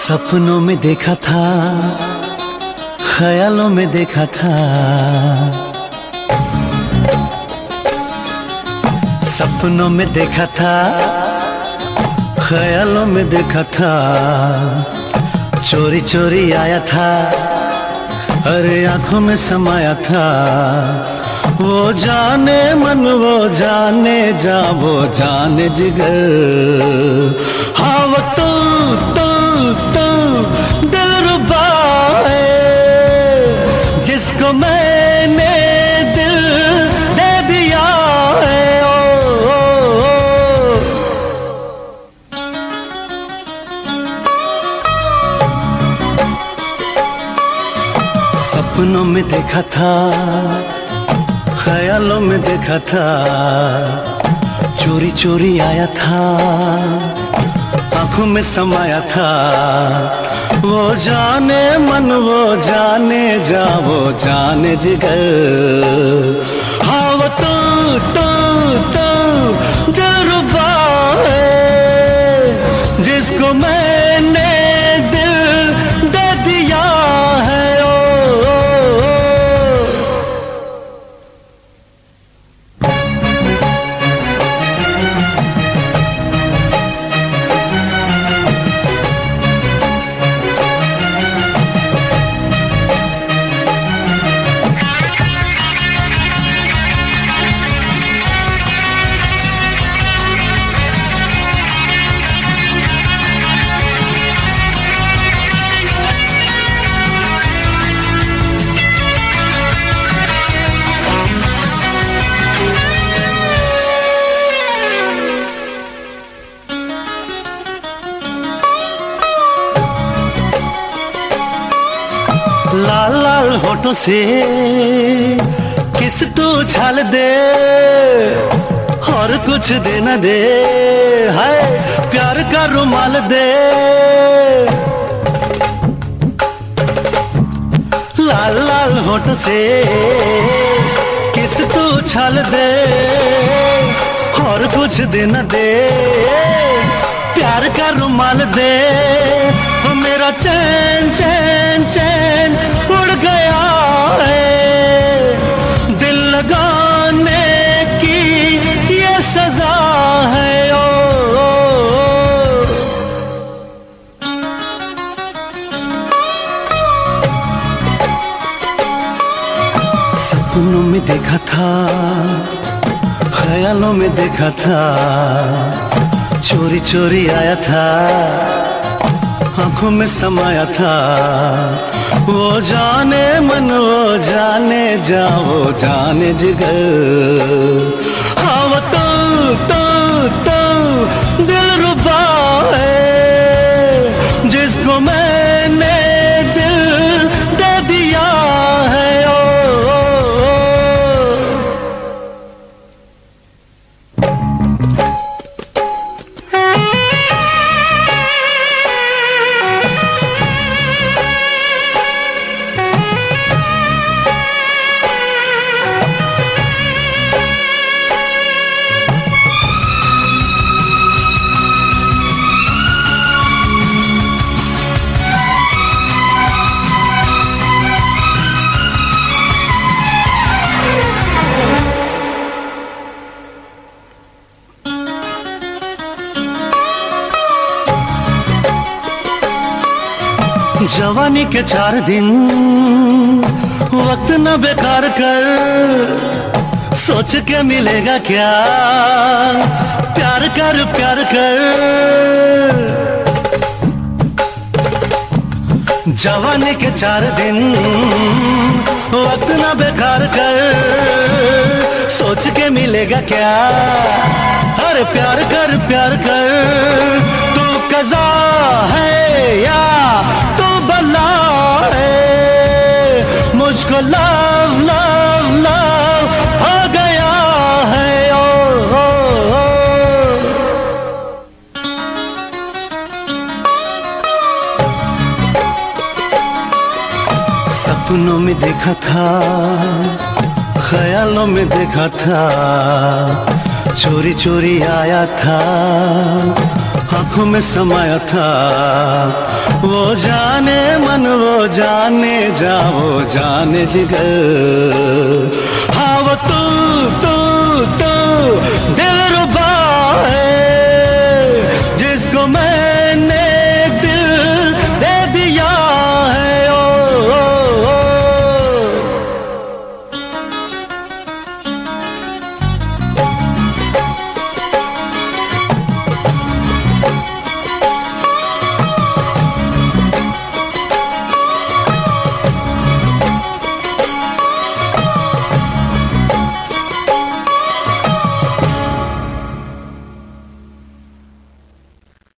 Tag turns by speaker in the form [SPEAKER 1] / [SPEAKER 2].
[SPEAKER 1] सपनों में देखा था, ख्यालों में देखा था। सपनों में देखा था, ख्यालों में देखा था। चोरी चोरी आया था, अरे आंखों में समाया था। वो जाने मन, वो जाने जा, वो जाने जिगर। हाँ वो तो दिलरुबा है, जिसको मैंने दिल दे दिया है। सपनों में देखा था, ख्यालों में देखा था। चोरी चोरी आया था, आंखों में समाया था। वो जाने मन, वो जाने जा, वो जाने जिगर। हाँ वो तो दिलरुबा है, जिसको मैंने दिल दे दिया है। लाल लाल होठों से किस तू छाल दे, और कुछ देना दे, हाय प्यार का रुमाल दे। लाल लाल होठों से किस तू छाल दे, और कुछ देना दे, प्यार का रुमाल दे। वो मेरा चैन चैन चैन उड़ गया है, दिल लगाने की ये सजा है। सपनों में देखा था, ख्यालों में देखा था। चोरी चोरी आया था, आंखों में समाया था। वो जाने मन, वो जाने जा, वो जाने जिगर। हाँ वो तो दिलरुबा है, जिसको मैंने दिल दे दिया है। जवानी के 4 दिन वक्त न बेकार कर, सोच के मिलेगा क्या, प्यार कर प्यार कर। जवानी के 4 दिन वक्त न बेकार कर, सोच के मिलेगा क्या, अरे प्यार कर प्यार कर। तू कज़ा है या बला है, मुझको लव लव लव हो गया है। सपनों में देखा था, ख्यालों में देखा था। चोरी चोरी आया था, आंखों में समाया था। वो जाने मन, वो जाने जा, वो जाने जिगर। हाँ वो तू